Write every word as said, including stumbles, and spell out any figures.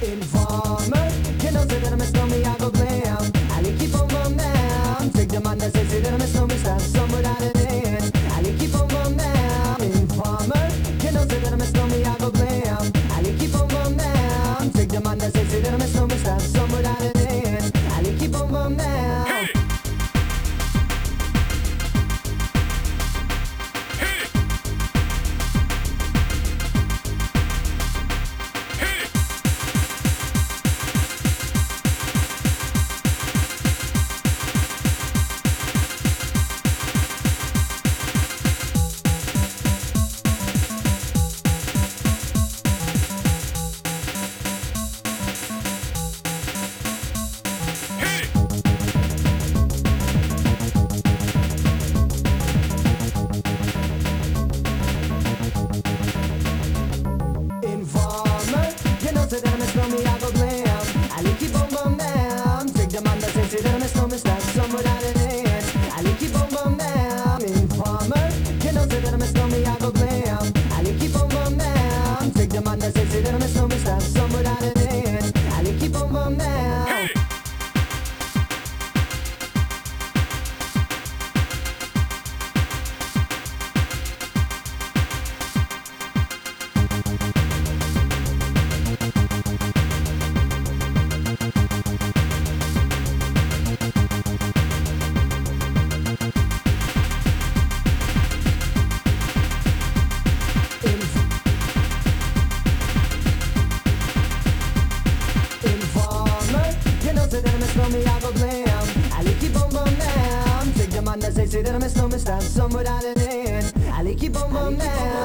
Informer, you know say that I'm a snowman, I go glam. I like keep on bum down. Take the man that says that I'm a snowman, start somewhere down in it. I like keep on bum down. Informer, you know say that I'm a snowman, I go glam. I like keep on bum down. Take the man that says that I'm a snowman, start somewhere down in it. I like keep on bum down. Say that I'm a snowman, I go glam. I like keep on bum down. Take the man that says that I'm a snowman, start somewhere down in it. I like keep on bum down. Informer, you know say that I'm a snowman, I go glam. I like keep on bum down. Take the man that says that I'm a snowman, start somewhere down in it. I like keep on bum down. Say that I'm a snowman, I go glam. I like keep on bum down. Take the man that says that I'm a snowman, start somewhere down in it. I like keep on bum down.